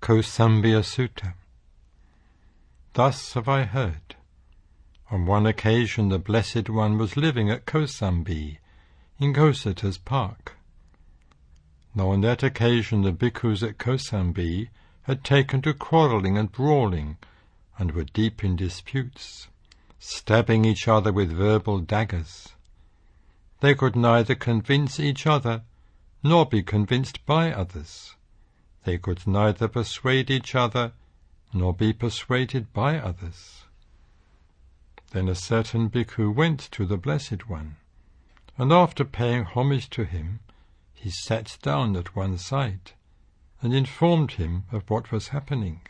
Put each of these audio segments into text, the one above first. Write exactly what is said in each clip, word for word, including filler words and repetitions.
Kausambya Sutta. Thus have I heard. On one occasion the Blessed One was living at Kausambhi, in Gosata's park. Now on that occasion the bhikkhus at Kausambhi had taken to quarrelling and brawling, and were deep in disputes, stabbing each other with verbal daggers. They could neither convince each other, nor be convinced by others. They could neither persuade each other, nor be persuaded by others. Then a certain bhikkhu went to the Blessed One, and after paying homage to him, he sat down at one side, and informed him of what was happening.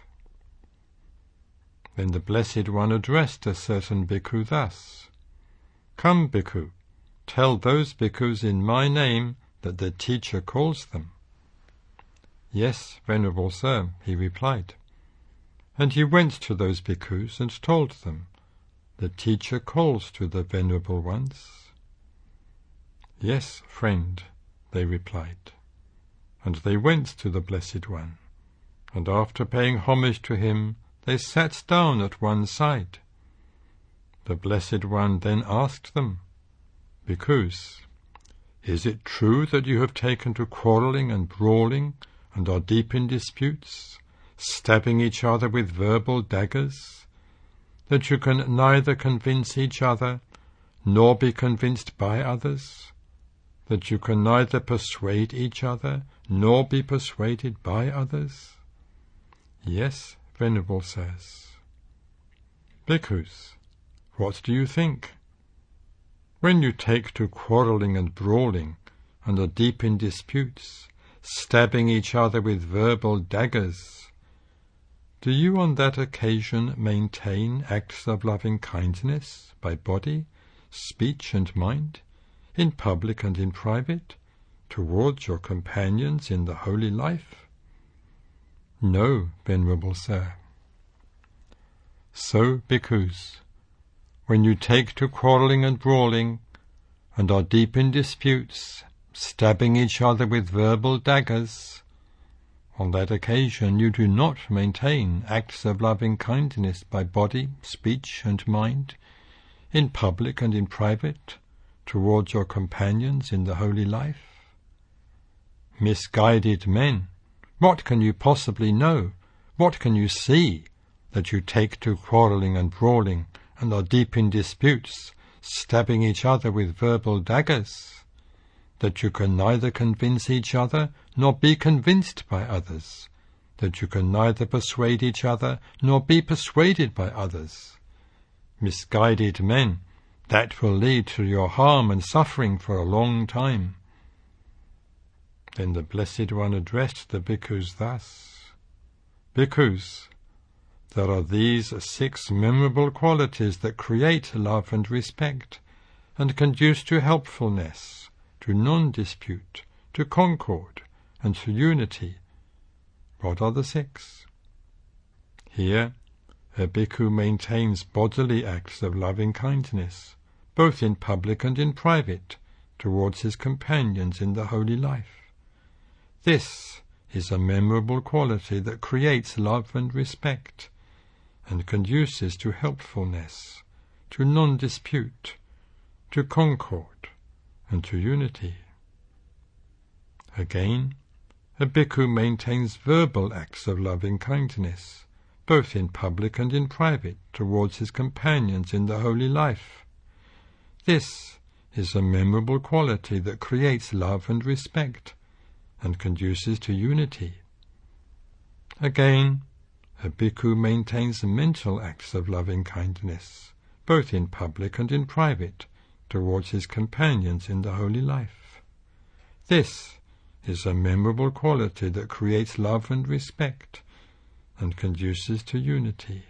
Then the Blessed One addressed a certain bhikkhu thus: "Come, bhikkhu, tell those bhikkhus in my name that the teacher calls them." "Yes, Venerable Sir," he replied. And he went to those bhikkhus and told them, "The teacher calls to the Venerable Ones." "Yes, friend," they replied. And they went to the Blessed One, and after paying homage to him, they sat down at one side. The Blessed One then asked them, "Bhikkhus, is it true that you have taken to quarrelling and brawling, and are deep in disputes, stabbing each other with verbal daggers, that you can neither convince each other, nor be convinced by others, that you can neither persuade each other, nor be persuaded by others?" "Yes, Venerable Sirs." "Bhikkhus, what do you think? When you take to quarrelling and brawling, and are deep in disputes, stabbing each other with verbal daggers, do you on that occasion maintain acts of loving kindness by body, speech and mind, in public and in private, towards your companions in the holy life?" "No, Venerable Sir." "So, bhikkhus, when you take to quarrelling and brawling, and are deep in disputes, stabbing each other with verbal daggers, on that occasion you do not maintain acts of loving kindness by body, speech and mind, in public and in private, towards your companions in the holy life? Misguided men, what can you possibly know, what can you see, that you take to quarrelling and brawling, and are deep in disputes, stabbing each other with verbal daggers, that you can neither convince each other, nor be convinced by others, that you can neither persuade each other, nor be persuaded by others? Misguided men, that will lead to your harm and suffering for a long time." Then the Blessed One addressed the bhikkhus thus: "Bhikkhus, there are these six memorable qualities that create love and respect, and conduce to helpfulness, to non-dispute, to concord, and to unity." What are the six? Here, a bhikkhu maintains bodily acts of loving kindness, both in public and in private, towards his companions in the holy life. This is a memorable quality that creates love and respect, and conduces to helpfulness, to non-dispute, to concord, and to unity. Again, a bhikkhu maintains verbal acts of loving kindness, both in public and in private, towards his companions in the holy life. This is a memorable quality that creates love and respect, and conduces to unity. Again, a bhikkhu maintains mental acts of loving kindness, both in public and in private, towards his companions in the holy life. This is a memorable quality that creates love and respect, and conduces to unity.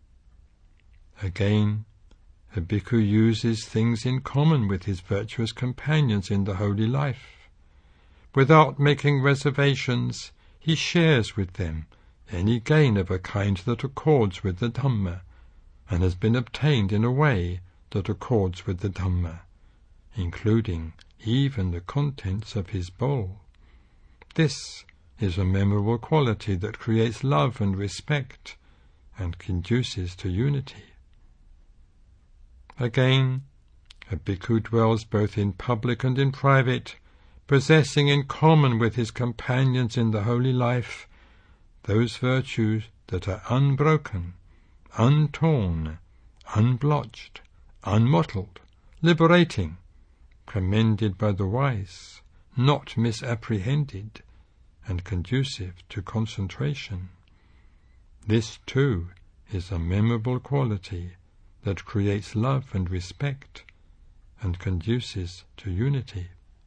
Again, a bhikkhu uses things in common with his virtuous companions in the holy life. Without making reservations, he shares with them any gain of a kind that accords with the Dhamma, and has been obtained in a way that accords with the Dhamma, including even the contents of his bowl. This is a memorable quality that creates love and respect and conduces to unity. Again, a bhikkhu dwells both in public and in private, possessing in common with his companions in the holy life those virtues that are unbroken, untorn, unblotched, unmottled, liberating, commended by the wise, not misapprehended, and conducive to concentration. This, too, is a memorable quality that creates love and respect and conduces to unity.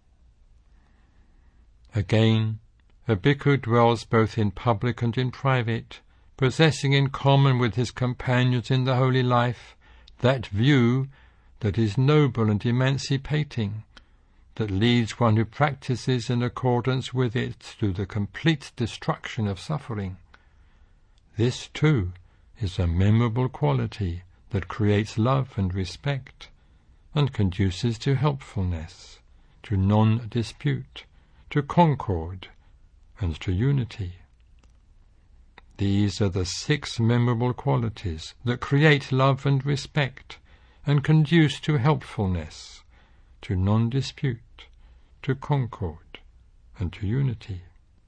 Again, a bhikkhu dwells both in public and in private, possessing in common with his companions in the holy life that view that is noble and emancipating, that leads one who practices in accordance with it to the complete destruction of suffering. This, too, is a memorable quality that creates love and respect and conduces to helpfulness, to non-dispute, to concord, and to unity. These are the six memorable qualities that create love and respect and conduce to helpfulness, to non-dispute, to concord, and to unity.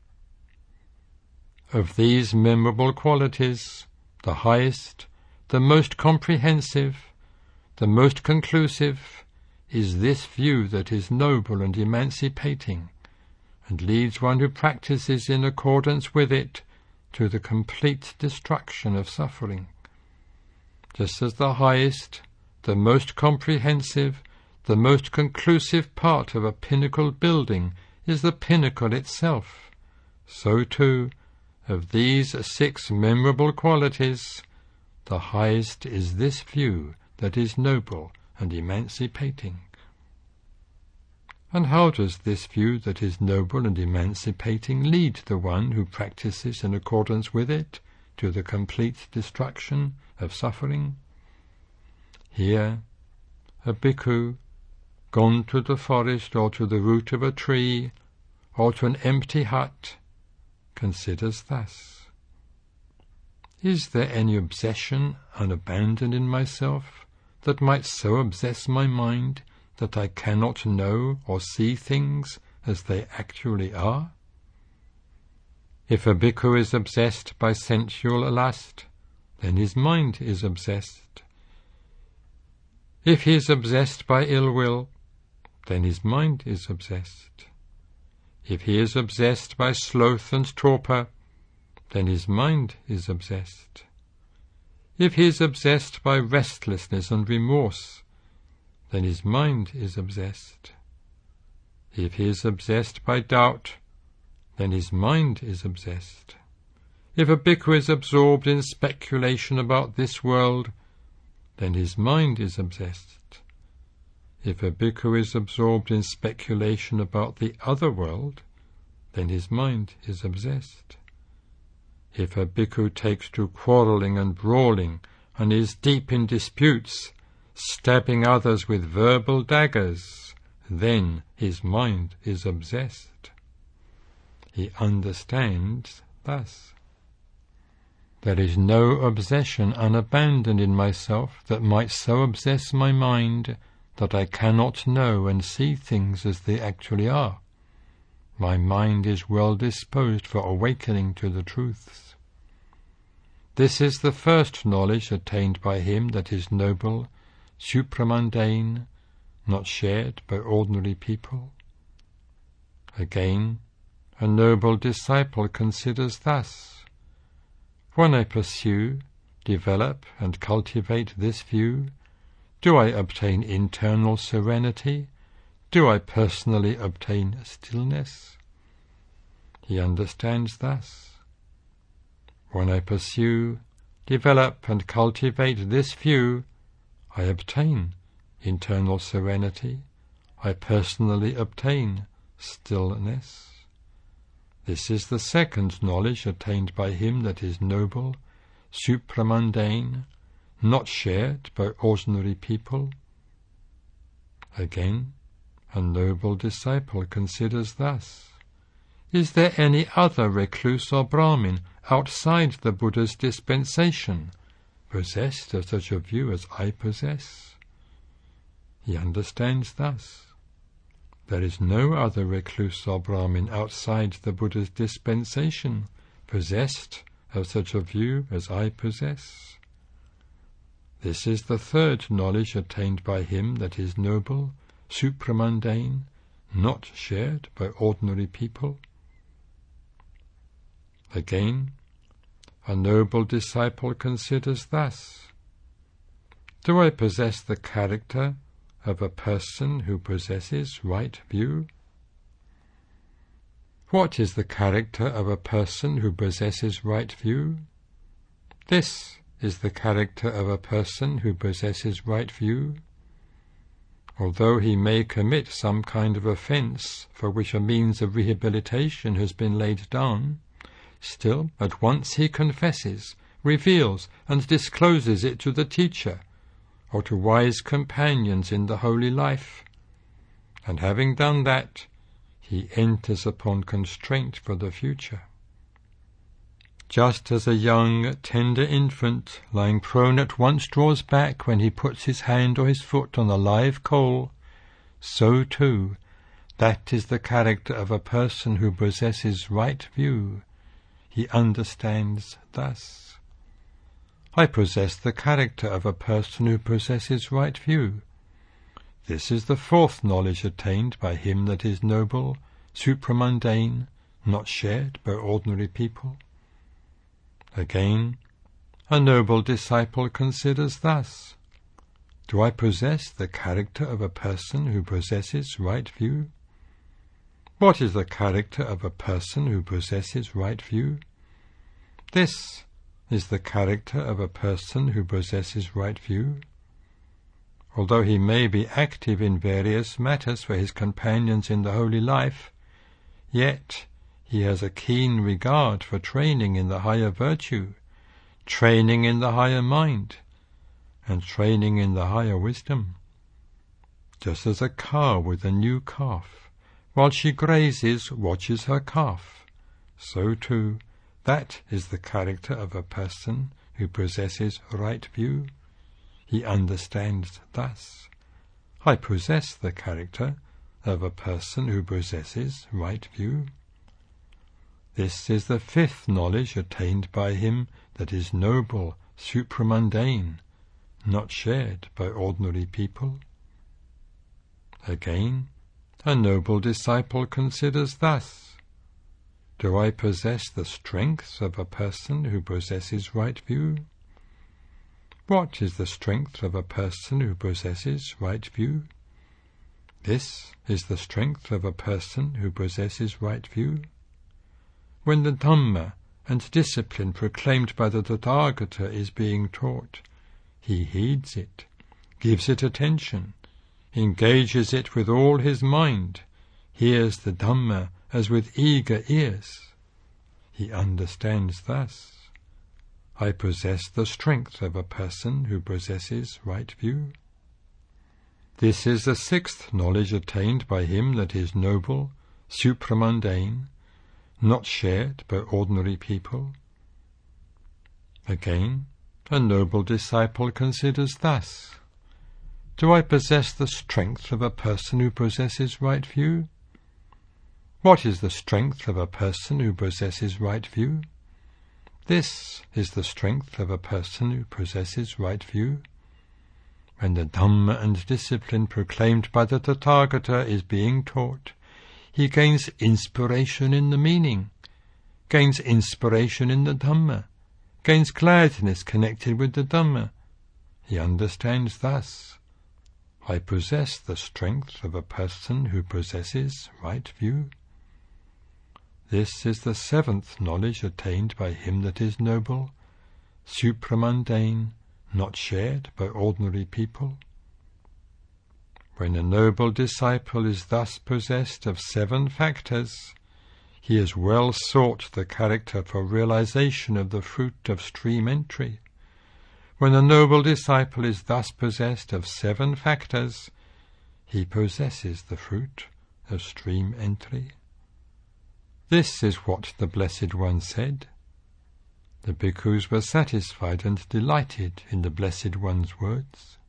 Of these memorable qualities, the highest, the most comprehensive, the most conclusive, is this view that is noble and emancipating, and leads one who practices in accordance with it to the complete destruction of suffering. Just as the highest, the most comprehensive, the most conclusive part of a pinnacle building is the pinnacle itself, so too, of these six memorable qualities, the highest is this view that is noble and emancipating. And how does this view that is noble and emancipating lead the one who practices in accordance with it to the complete destruction of suffering? Here, a bhikkhu, gone to the forest or to the root of a tree or to an empty hut, considers thus: is there any obsession unabandoned in myself that might so obsess my mind that I cannot know or see things as they actually are? If a bhikkhu is obsessed by sensual lust, then his mind is obsessed. If he is obsessed by ill will, then his mind is obsessed. If he is obsessed by sloth and torpor, then his mind is obsessed. If he is obsessed by restlessness and remorse, then his mind is obsessed. If he is obsessed by doubt, then his mind is obsessed. If a bhikkhu is absorbed in speculation about this world, then his mind is obsessed. If a bhikkhu is absorbed in speculation about the other world, then his mind is obsessed. If a bhikkhu takes to quarrelling and brawling and is deep in disputes, stabbing others with verbal daggers, then his mind is obsessed. He understands thus: there is no obsession unabandoned in myself that might so obsess my mind that I cannot know and see things as they actually are. My mind is well disposed for awakening to the truths. This is the first knowledge attained by him that is noble, supramundane, not shared by ordinary people. Again, a noble disciple considers thus: when I pursue, develop, and cultivate this view, do I obtain internal serenity? Do I personally obtain stillness? He understands thus: when I pursue, develop, and cultivate this view, I obtain internal serenity. I personally obtain stillness. This is the second knowledge attained by him that is noble, supramundane, not shared by ordinary people. Again, a noble disciple considers thus: Is there any other recluse or Brahmin outside the Buddha's dispensation possessed of such a view as I possess? He understands thus. There is no other recluse or Brahmin outside the Buddha's dispensation possessed of such a view as I possess. This is the third knowledge attained by him that is noble, supramundane, not shared by ordinary people. Again, a noble disciple considers thus: do I possess the character of a person who possesses right view? What is the character of a person who possesses right view? This is the character of a person who possesses right view. Although he may commit some kind of offence for which a means of rehabilitation has been laid down, still at once he confesses, reveals, and discloses it to the teacher, or to wise companions in the holy life, and having done that, he enters upon constraint for the future. Just as a young, tender infant, lying prone at once draws back when he puts his hand or his foot on a live coal, so too, that is the character of a person who possesses right view. He understands thus: I possess the character of a person who possesses right view. This is the fourth knowledge attained by him that is noble, supramundane, not shared by ordinary people. Again, a noble disciple considers thus: do I possess the character of a person who possesses right view? What is the character of a person who possesses right view? This is the character of a person who possesses right view. Although he may be active in various matters for his companions in the holy life, yet he has a keen regard for training in the higher virtue, training in the higher mind, and training in the higher wisdom. Just as a cow with a new calf, while she grazes, watches her calf, so too, that is the character of a person who possesses right view. He understands thus: I possess the character of a person who possesses right view. This is the fifth knowledge attained by him that is noble, supramundane, not shared by ordinary people. Again, a noble disciple considers thus: do I possess the strength of a person who possesses right view? What is the strength of a person who possesses right view? This is the strength of a person who possesses right view. When the Dhamma and discipline proclaimed by the Tathagata is being taught, he heeds it, gives it attention, engages it with all his mind, hears the Dhamma as with eager ears. He understands thus: I possess the strength of a person who possesses right view. This is the sixth knowledge attained by him that is noble, supramundane, not shared by ordinary people. Again, a noble disciple considers thus: do I possess the strength of a person who possesses right view? What is the strength of a person who possesses right view? This is the strength of a person who possesses right view. When the Dhamma and discipline proclaimed by the Tathagata is being taught, he gains inspiration in the meaning, gains inspiration in the Dhamma, gains gladness connected with the Dhamma. He understands thus: I possess the strength of a person who possesses right view. This is the seventh knowledge attained by him that is noble, supramundane, not shared by ordinary people. When a noble disciple is thus possessed of seven factors, he has well sought the character for realization of the fruit of stream entry. When a noble disciple is thus possessed of seven factors, he possesses the fruit of stream entry. This is what the Blessed One said. The bhikkhus were satisfied and delighted in the Blessed One's words.